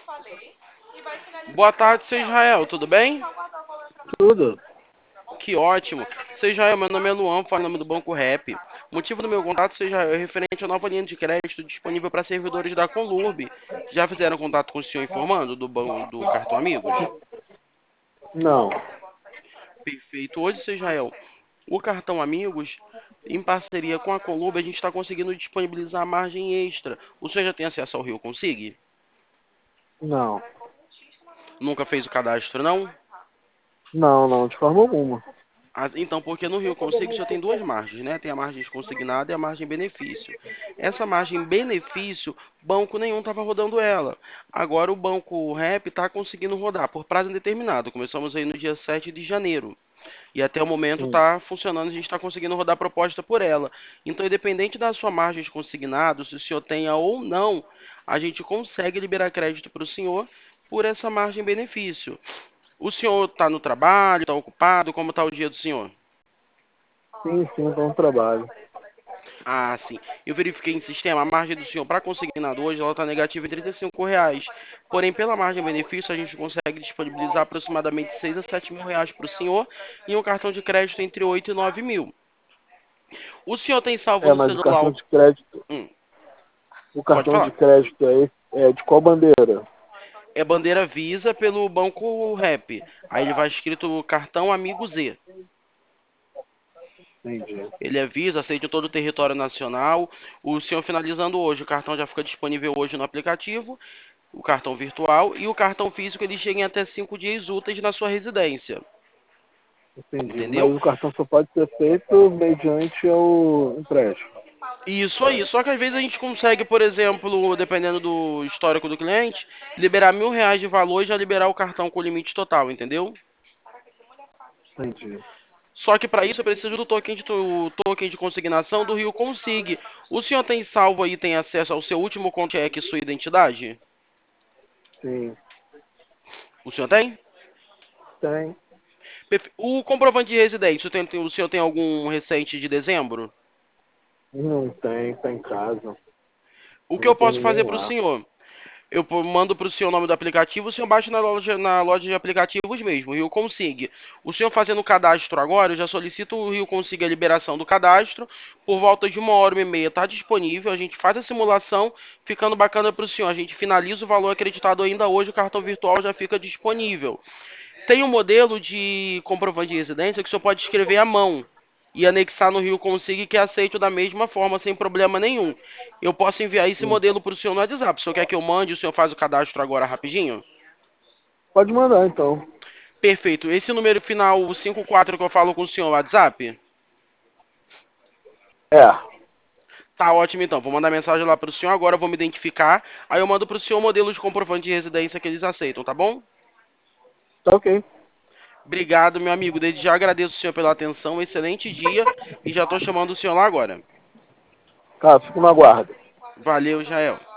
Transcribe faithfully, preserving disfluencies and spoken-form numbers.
Boa tarde, seu Israel, tudo bem? Tudo. Que ótimo. Seu Israel, meu nome é Luan, falo em nome do Banco Rap. O motivo do meu contato, seu Israel, é referente à nova linha de crédito disponível para servidores da Conlurb. Já fizeram contato com o senhor informando do, ban- do cartão Amigos? Não, Perfeito. Hoje, seu Israel, o cartão Amigos, em parceria com a Conlurb, a gente está conseguindo disponibilizar margem extra. O senhor já tem acesso ao Rio Consig? não, Nunca fez o cadastro, não? não, não, de forma alguma. Ah, então, porque no Rio Consigo só tem duas margens, né? Tem a margem consignada e a margem benefício. Essa margem benefício, banco nenhum estava rodando ela. Agora o banco Rep está conseguindo rodar por prazo indeterminado. Começamos aí no dia sete de janeiro. E até o momento Sim, está funcionando, a gente está conseguindo rodar proposta por ela. Então, independente da sua margem de consignado, se o senhor tenha ou não, a gente consegue liberar crédito para o senhor por essa margem benefício. O senhor está no trabalho, está ocupado? Como está o dia do senhor? sim, sim, tá um trabalho. Ah, sim. Eu verifiquei em sistema, a margem do senhor para consignado hoje ela está negativa em trinta e cinco reais. Porém, pela margem benefício, a gente consegue disponibilizar aproximadamente seis a sete mil reais para o senhor e um cartão de crédito entre oito e nove mil. O senhor tem salvo É, no mas o celular? cartão o- de crédito, Hum, o pode cartão de falar. crédito é, esse- é de qual bandeira? É bandeira Visa pelo Banco Rep. Aí ele vai escrito cartão Amigo Z. Entendi. Ele é Visa, aceita em todo o território nacional. O senhor finalizando hoje, o cartão já fica disponível hoje no aplicativo, o cartão virtual, e o cartão físico ele chega em até cinco dias úteis na sua residência. Entendi. Mas Entendeu? o cartão só pode ser feito mediante o empréstimo. Isso aí. Só que às vezes a gente consegue, por exemplo, dependendo do histórico do cliente, liberar mil reais de valor e já liberar o cartão com limite total, entendeu? Entendi. Só que para isso eu preciso do token de, to- token de consignação do Rio Consig. O senhor tem salvo aí, tem acesso ao seu último contact e sua identidade? Sim, O senhor tem? tem. Perfe- O comprovante de residência, o, tem- tem- o senhor tem algum recente de dezembro? Não tem, tá em casa. O que Não eu tem posso ninguém fazer para o lá. senhor? Eu po- mando para o senhor o nome do aplicativo, o senhor baixa na loja, na loja de aplicativos mesmo, Rio Consig. O senhor fazendo o cadastro agora, eu já solicito o Rio Consig a liberação do cadastro. Por volta de uma hora e meia está disponível, a gente faz a simulação, ficando bacana para o senhor. A gente finaliza o valor acreditado ainda hoje, o cartão virtual já fica disponível. Tem um modelo de comprovante de residência que o senhor pode escrever à mão e anexar no Rio Consigo que é aceito da mesma forma, sem problema nenhum. Eu posso enviar esse Sim. modelo para o senhor no WhatsApp. O senhor quer que eu mande? O senhor faz o cadastro agora rapidinho? Pode mandar então. Perfeito. Esse número final cinquenta e quatro que eu falo com o senhor no WhatsApp? É, Tá ótimo então. Vou mandar mensagem lá para o senhor agora, eu vou me identificar. Aí eu mando para o senhor o modelo de comprovante de residência que eles aceitam, tá bom? tá ok. Obrigado, meu amigo. Desde já agradeço o senhor pela atenção. Excelente dia. E já estou chamando o senhor lá agora. Tá, fico no aguardo. Valeu, Jael.